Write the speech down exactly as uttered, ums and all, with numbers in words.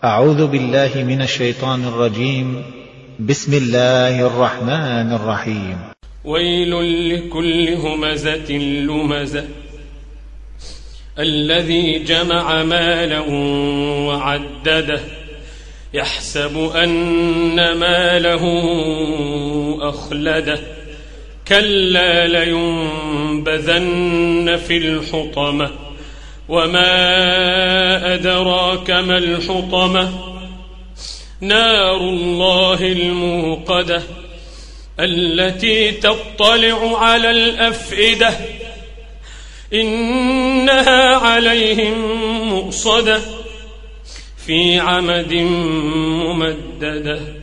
أعوذ بالله من الشيطان الرجيم. بسم الله الرحمن الرحيم. ويل لكل همزة لمزة الذي جمع مالا وعدده يحسب أن ماله أخلده كلا لينبذن في الحطمة وما أدراك ما الحطمة نار الله الموقدة التي تطلع على الأفئدة إنها عليهم مؤصدة في عمد ممددة.